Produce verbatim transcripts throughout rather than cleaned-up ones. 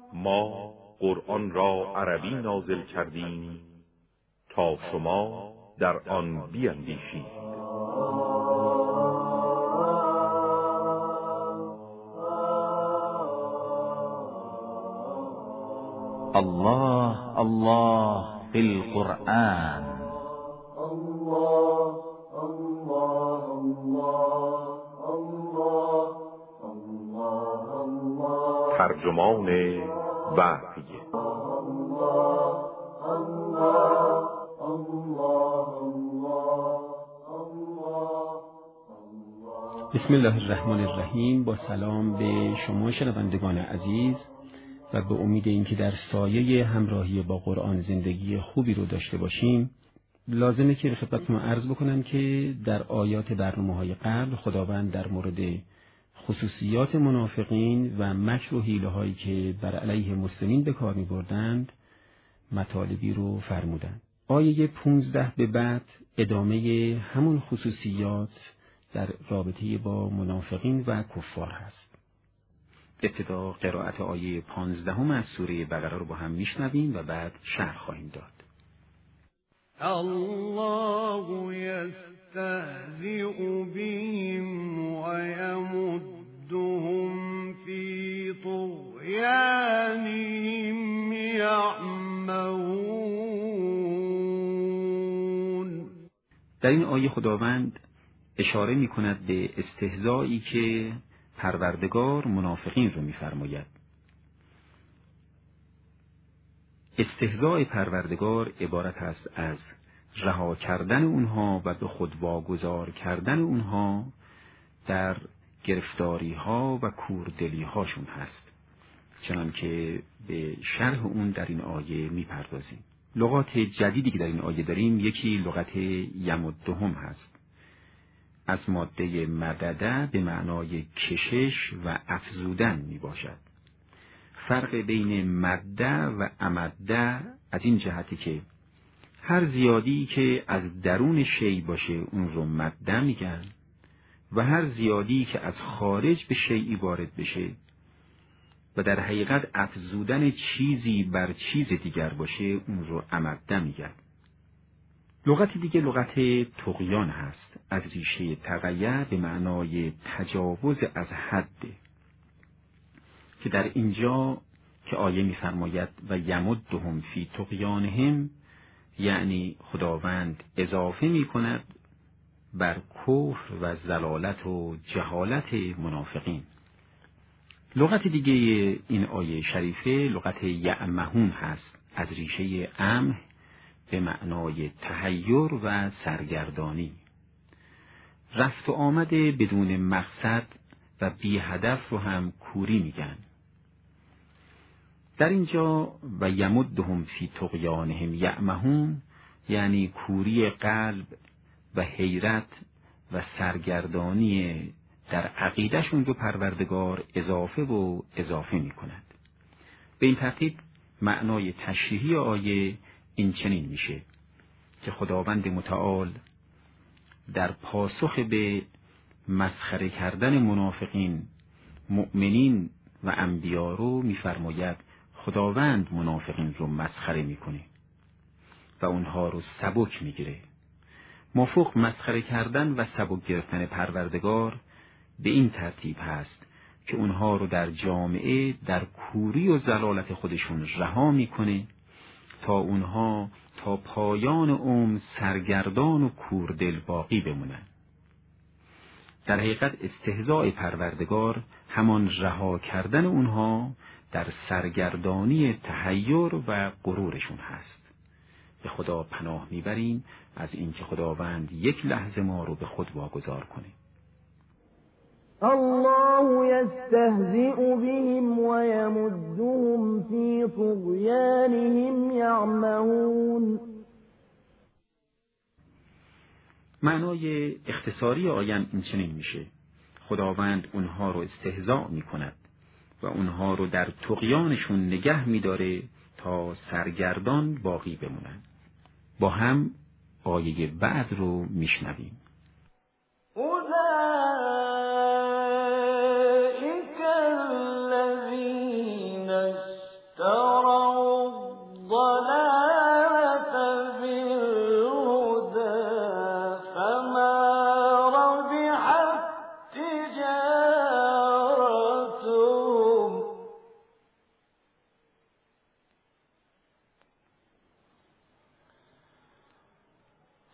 ما قرآن را عربی نازل کردیم تا شما در آن بیندیشید. الله الله فی القرآن. الله الله الله الله الله. ترجمان وحی. الله الله الله. بسم الله الرحمن الرحیم. با سلام به شما شنوندگان عزیز و به امید اینکه در سایه همراهی با قرآن زندگی خوبی رو داشته باشیم، لازمه که به خدمتتون عرض بکنم که در آیات برنامه‌های قبل خداوند در مورد خصوصیات منافقین و مکر و حیله‌هایی که بر علیه مسلمین به کار می‌بردند مطالبی رو فرمودند. آیه پانزده به بعد ادامه همون خصوصیات در رابطه با منافقین و کفار هست. ابتدا قرائت آیه پانزدهم از سوره بقره رو با هم میشنویم و بعد شرح خواهیم داد. الله یستهزئ بهم و یمدهم فی طغیانهم یعمهون. در این آیه خداوند اشاره می‌کند به استهزایی که پروردگار منافقین رو می‌فرماید. استهزاء پروردگار عبارت است از رها کردن اونها و به خود واگذار کردن اونها در گرفتاری‌ها و کوردلی‌هاشون هست، چنانکه به شرح اون در این آیه می‌پردازیم. لغات جدیدی که در این آیه داریم، یکی لغت یمدهم هست، از ماده مدده به معنای کشش و افزودن می باشد. فرق بین مده و امده از این جهتی که هر زیادی که از درون شی باشه اون رو مده میگن و هر زیادی که از خارج به شیئی وارد بشه و در حقیقت افزودن چیزی بر چیز دیگر باشه اون رو امده میگن. لغت دیگه لغت طغیان هست، از ریشه تغییر به معنای تجاوز از حد، که در اینجا که آیه می‌فرماید و یمدهم فی طغیانهم، یعنی خداوند اضافه می‌کند بر کفر و ضلالت و جهالت منافقین. لغت دیگه این آیه شریفه لغت یعمهون هست، از ریشه امه به معنای تحیر و سرگردانی، رفت و آمد بدون مقصد و بی هدف رو هم کوری میگن. در اینجا و یمدهم فی طغیانهم یعمهون یعنی کوری قلب و حیرت و سرگردانی در عقیدهشون رو پروردگار اضافه و اضافه میکند. به این ترتیب معنای تشریحی آیه این چنین میشه که خداوند متعال در پاسخ به مسخره کردن منافقین مؤمنین و انبیا رو میفرماید خداوند منافقین رو مسخره میکنه و اونها رو سبک میگیره. مافوق مسخره کردن و سبک گرفتن پروردگار به این ترتیب هست که اونها رو در جامعه در کوری و ضلالت خودشون رها میکنه تا اونها تا پایان عمر سرگردان و کوردل باقی بمونن. در حقیقت استهزاء پروردگار همان رها کردن اونها در سرگردانی تحیر و غرورشون هست. به خدا پناه میبریم از اینکه خداوند یک لحظه ما رو به خود واگذار کنه. الله یستهزئ بهم و یمدهم فی طغیانهم یعمهون. معنای اختصاری آیه این چنین میشه: خداوند اونها رو استهزاء میکند و اونها رو در طغیانشون نگه میداره تا سرگردان باقی بمونن. با هم آیه بعد رو میشنویم. أولئك الذين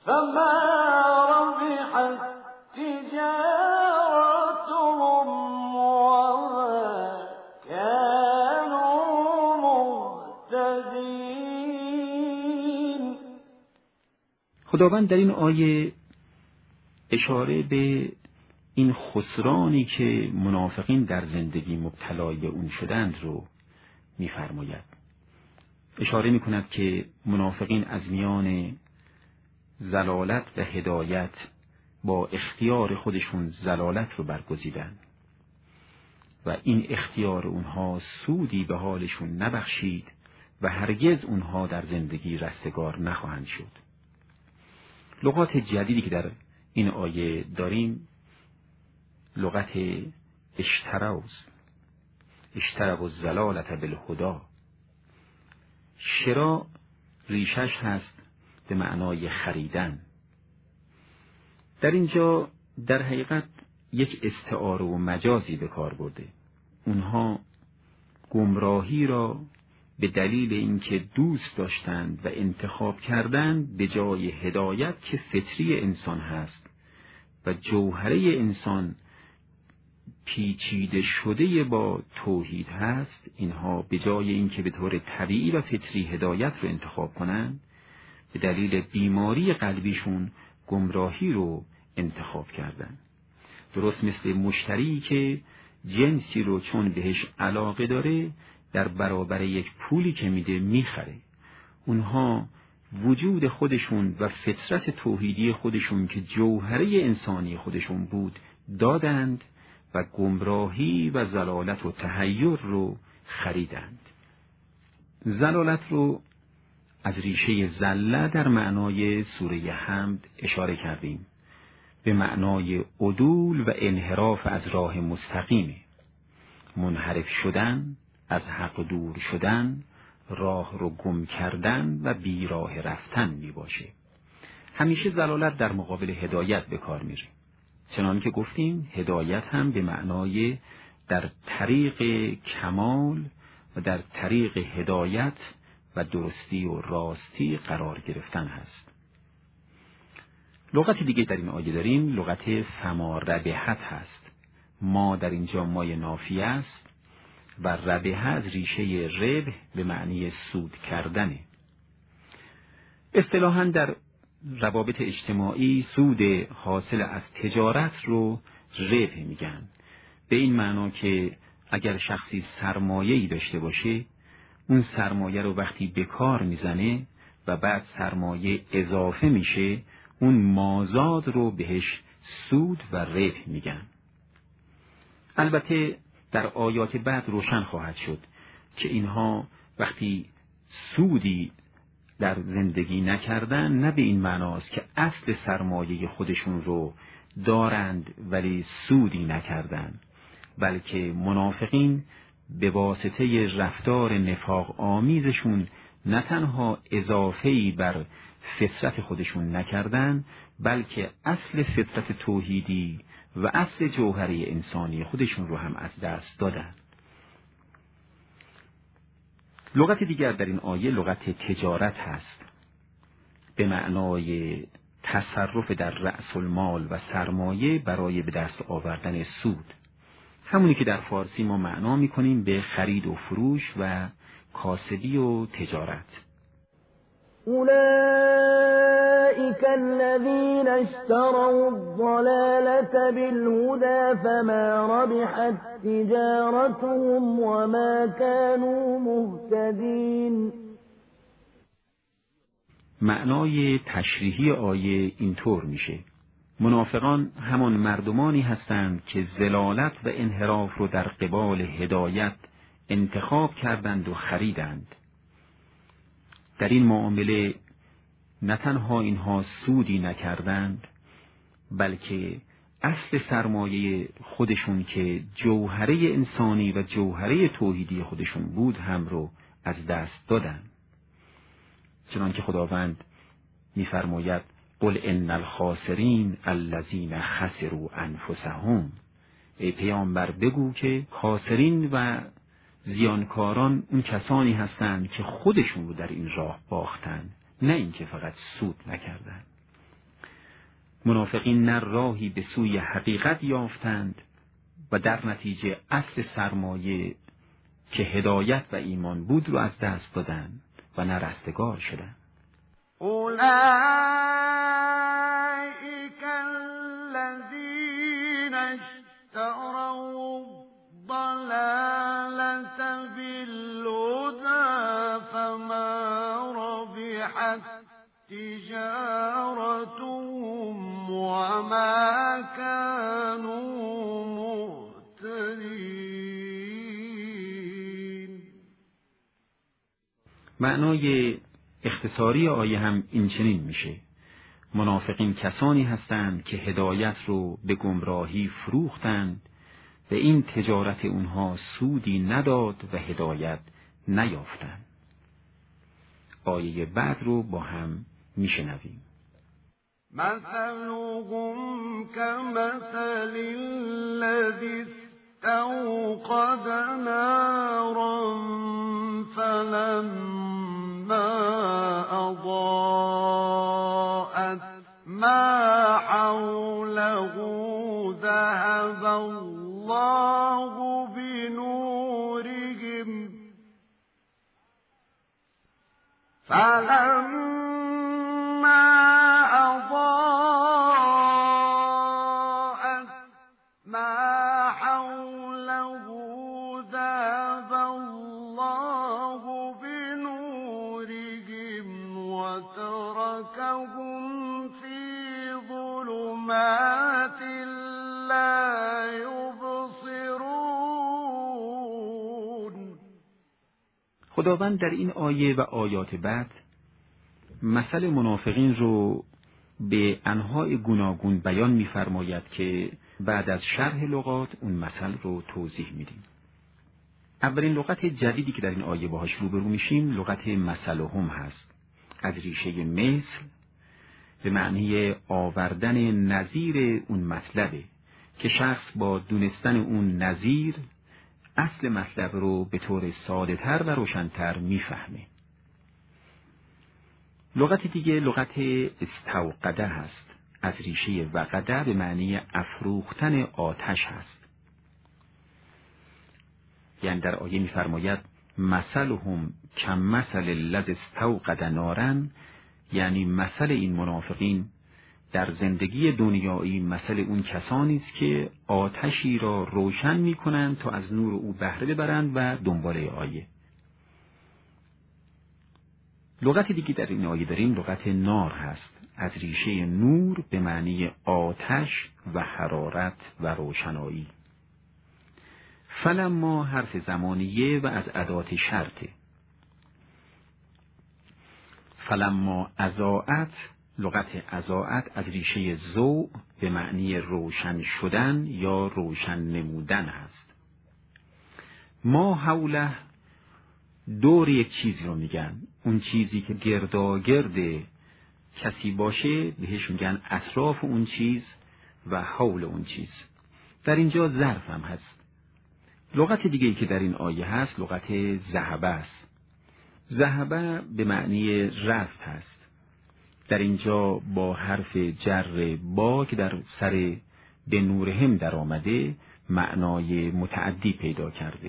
فما ربحت تجارتهم وما كانوا مهتدین. خداوند در این آیه اشاره به این خسرانی که منافقین در زندگی مبتلای به اون شدند رو می‌فرماید. اشاره می‌کند که منافقین از میان ضلالت و هدایت با اختیار خودشون ضلالت رو برگزیدند و این اختیار اونها سودی به حالشون نبخشید و هرگز اونها در زندگی رستگار نخواهند شد. لغات جدیدی که در این آیه داریم لغت اشتراوز اشتروا الضلالة بالهدی. شرا ریشش هست به معنای خریدن. در اینجا در حقیقت یک استعاره و مجازی به کار برده. اونها گمراهی را به دلیل اینکه دوست داشتند و انتخاب کردند به جای هدایت که فطری انسان هست و جوهره انسان پیچیده شده با توحید هست، اینها به جای اینکه به طور طبیعی و فطری هدایت رو انتخاب کنند به دلیل بیماری قلبیشون گمراهی رو انتخاب کردند. درست مثل مشتری که جنسی رو چون بهش علاقه داره در برابر یک پولی که میده میخره. اونها وجود خودشون و فطرت توحیدی خودشون که جوهره انسانی خودشون بود دادند و گمراهی و ضلالت و تحیر رو خریدند. ضلالت رو از ریشه زله در معنای سوره حمد اشاره کردیم، به معنای عدول و انحراف از راه مستقیمه. منحرف شدن، از حق دور شدن، راه رو گم کردن و بی راه رفتن می باشه. همیشه ضلالت در مقابل هدایت به کار میره. چنان که گفتیم هدایت هم به معنای در طریق کمال و در طریق هدایت و درستی و راستی قرار گرفتن هست. لغت دیگه در این آیه داریم لغت فما ربحت هست. ما در اینجا مای نافیه است و ربح از ریشه ربح به معنی سود کردنه. اصطلاحاً در روابط اجتماعی سود حاصل از تجارت رو ربح میگن، به این معنا که اگر شخصی سرمایه‌ای داشته باشه اون سرمایه رو وقتی به کار میزنه و بعد سرمایه اضافه میشه اون مازاد رو بهش سود و ربح میگن. البته در آیات بعد روشن خواهد شد که اینها وقتی سودی در زندگی نکردن نه به این معناست که اصل سرمایه خودشون رو دارند ولی سودی نکردن، بلکه منافقین به واسطه رفتار نفاق آمیزشون نه تنها اضافه‌ای بر فطرت خودشون نکردن بلکه اصل فطرت توحیدی و اصل جوهره انسانی خودشون رو هم از دست دادن. لغت دیگر در این آیه لغت تجارت هست، به معنای تصرف در رأس المال و سرمایه برای به دست آوردن سود، همونی که در فارسی ما معنا می‌کنیم به خرید و فروش و کاسبی و تجارت. أولئك الذين اشتروا الضلالة بالهدى فما ربحت تجارتهم وما كانوا مهتدين. معنای تشریحی آیه اینطور میشه: منافقان همان مردمانی هستند که ضلالت و انحراف رو در قبال هدایت انتخاب کردند و خریدند. در این معامله نه تنها اینها سودی نکردند بلکه اصل سرمایه خودشون که جوهره انسانی و جوهره توحیدی خودشون بود هم رو از دست دادند. چنانکه خداوند می‌فرماید قل ان الخاسرین الذین خسروا انفسهم، ای پیامبر بگو که خاسرین و زیانکاران اون کسانی هستند که خودشون رو در این راه باختند، نه اینکه فقط سود نکردند. منافقین نه راهی به سوی حقیقت یافتند و در نتیجه اصل سرمایه که هدایت و ایمان بود رو از دست دادند و نه رستگار شدند. اولئک الذین اشتروا الضلالة بالهدى فما ربحت تجارتهم وما كانوا مهتدین. معنای اختصاری آیه هم این چنین میشه: منافقین کسانی هستند که هدایت رو به گمراهی فروختند و این تجارت اونها سودی نداد و هدایت نیافتند. آیه بعد رو با هم میشنویم. مثلهم كمثل الذي استوقد نارا فلما أضاءت ما حوله ذهب الله بنورهم فلما أضاءت ما حوله ذهب الله بنورهم وتركهم في ظلمات لا يبصرون. خداوند در این آیه و آیات بعد مثل منافقین رو به انواع گوناگون بیان می‌فرماید که بعد از شرح لغات اون مثل رو توضیح میدیم. اولین لغت جدیدی که در این آیه باهاش روبرو میشیم لغت مثلهم هست، از ریشه مثل به معنی آوردن نظیر اون مطلبه که شخص با دونستن اون نظیر اصل مطلب رو به طور ساده تر و روشن‌تر میفهمه. لغت دیگه لغت استوقده هست، از ریشه وقده به معنی افروختن آتش هست. یعنی در آیه می‌فرماید مثلهم کمثل الذی استوقد نارا، یعنی مثل این منافقین در زندگی دنیایی مثل اون کسانی است که آتشی را روشن می‌کنند تا از نور او بهره ببرند و دنباله آیه. لغت دیگه در این آیه داریم لغت نار هست، از ریشه نور به معنی آتش و حرارت و روشنایی. فلما حرف زمانیه و از ادات شرطه. فلما اضاءت، لغت اضاءت از ریشه ضوء به معنی روشن شدن یا روشن نمودن هست. ما حوله دور یک چیزی رو میگن، اون چیزی که گرداگرد کسی باشه بهش میگن اطراف اون چیز و حول اون چیز. در اینجا ظرف هم هست. لغت دیگه‌ای که در این آیه هست لغت ذهبه است. ذهبه به معنی رفت هست. در اینجا با حرف جر با که در سر به نورهم در آمده معنای متعدی پیدا کرده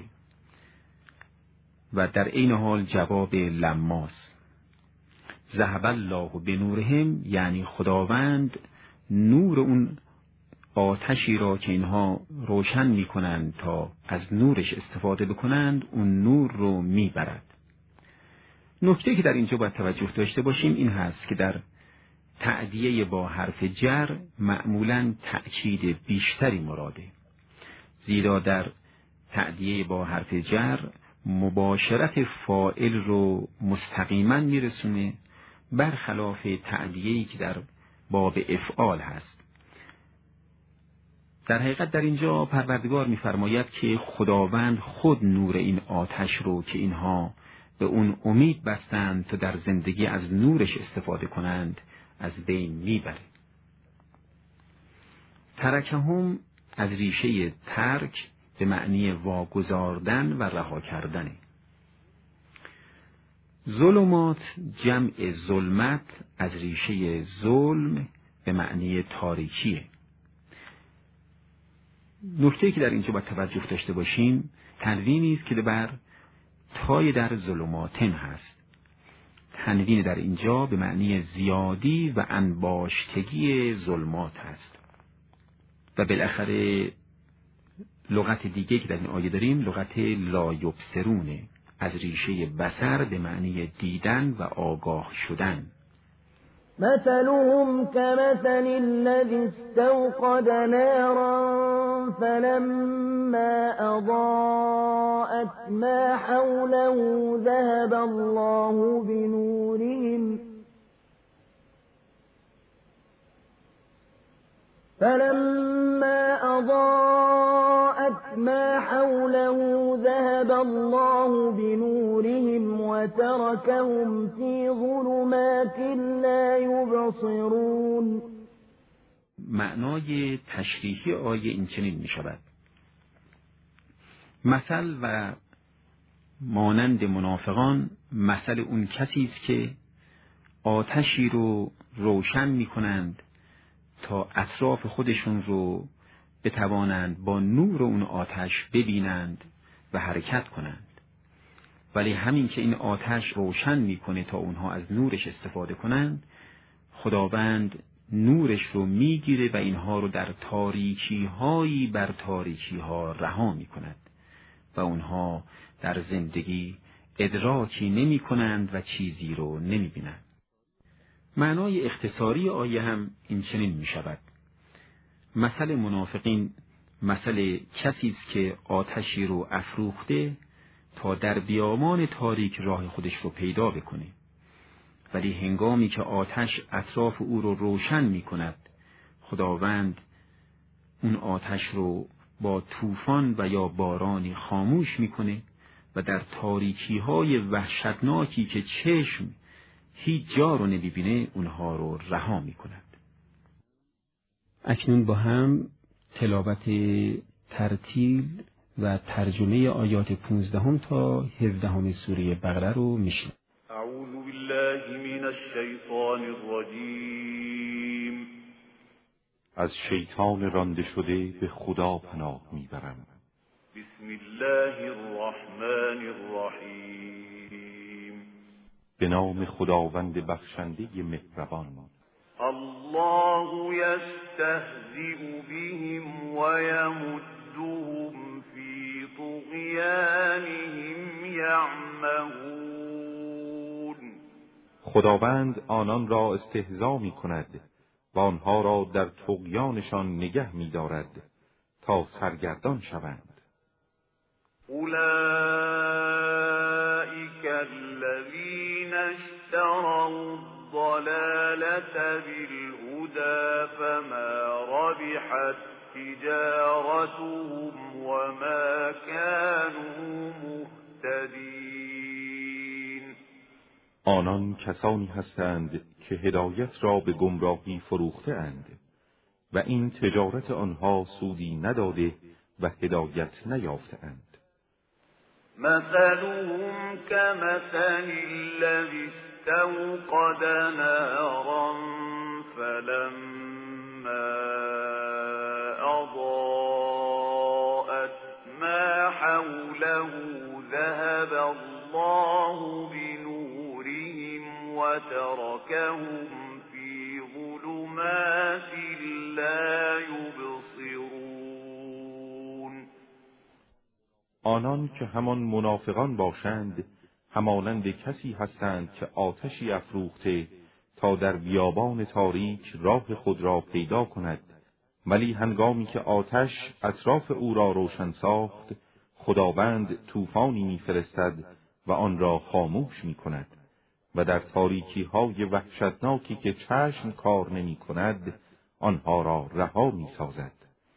و در این حال جواب لماس. ذهب الله بنورهم یعنی خداوند نور اون آتشی را که اینها روشن می کنند تا از نورش استفاده بکنند اون نور رو می برد. نکته که در اینجا باید توجه داشته باشیم این هست که در تعدیه با حرف جر معمولاً تأکید بیشتری مراده، زیرا در تعدیه با حرف جر مباشرت فاعل رو مستقیما میرسونه، برخلاف تعدیه‌ای که در باب افعال هست. در حقیقت در اینجا پروردگار می‌فرماید که خداوند خود نور این آتش رو که اینها به اون امید بستند تا در زندگی از نورش استفاده کنند از بین میبره. ترکهم از ریشه ترک به معنی واگذاردن و رها کردنه. ظلمات جمع ظلمت از ریشه ظلم به معنی تاریکیه. نکته‌ای که در اینجا باید توجه داشته باشیم تنوینی است که بر تای در ظلماتن هست. تنوین در اینجا به معنی زیادی و انباشتگی ظلمات هست. و بالاخره لغت دیگه که در این آیه داریم لغت لا یبصرونه، از ریشه بصر به معنی دیدن و آگاه شدن. مثلهم كمثل الذي استوقد نارا فلما أضاءت ما حوله ذهب الله بنورهم فلما أضاءت ما حوله ذهب الله بنورهم وتركهم في ظلمات لا يبصرون. معنای تشریحی آیه این چنین می شود: مثل و مانند منافقان مثل اون کسی است که آتشی رو روشن می کنند تا اطراف خودشون رو بتوانند با نور اون آتش ببینند و حرکت کنند، ولی همین که این آتش روشن میکنه تا اونها از نورش استفاده کنند، خداوند نورش رو میگیره و اینها رو در تاریکی هایی بر تاریکی ها رها میکند و اونها در زندگی ادراکی نمی کنند و چیزی رو نمی بینند. معنای اختصاری آیه هم این چنین می شود: مثل منافقین مثل کسی است که آتشی رو افروخته تا در بیابان تاریک راه خودش رو پیدا بکنه، ولی هنگامی که آتش اطراف او رو روشن می کند، خداوند اون آتش رو با طوفان و یا بارانی خاموش می کنه و در تاریکی های وحشتناکی که چشم هیچ جا رو نمیبینه اونها رو رها می کند. اکنون با هم تلاوت ترتیل و ترجمه آیات پونزدهم تا هفدهم سوره بقره رو میشنویم. اعوذ بالله من الشیطان الرجیم. از شیطان رانده شده به خدا پناه میبرم. بسم الله الرحمن الرحیم. به نام خداوند بخشنده مهربان. الله یستهزئ بهم و یمدهم فی طغیانهم یعمهون. خداوند آنان را استهزا می کند و آنها را در طغیانشان نگه می دارد تا سرگردان شوند. اولئک الذین اشتروا الضلالة بالهدى فما ربحت تجارتهم وما كانوا مهتدین. آنان کسانی هستند که هدایت را به گمراهی فروخته اند و این تجارت آنها سودی نداده و هدایت نیافته اند. مثلهم كمثل الذي استوقد نارا فلما أضاءت ما حوله ذهب الله بنورهم وتركهم في ظلمات لا يبصرون. آنان که همان منافقان باشند همانند کسی هستند که آتشی افروخته تا در بیابان تاریک راه خود را پیدا کند، ولی هنگامی که آتش اطراف او را روشن ساخت، خداوند طوفانی می‌فرستد و آن را خاموش می‌کند و در تاریکی های وحشتناکی که چشم کار نمی‌کند آنها را رها می‌سازد.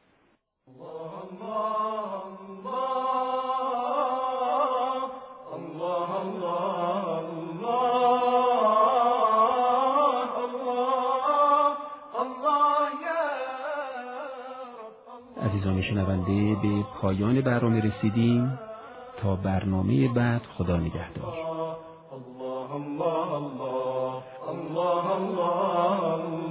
عزیزان شنونده، به پایان برنامه رسیدیم. تا برنامه بعد، خدا نگهدار. الله الله الله الله الله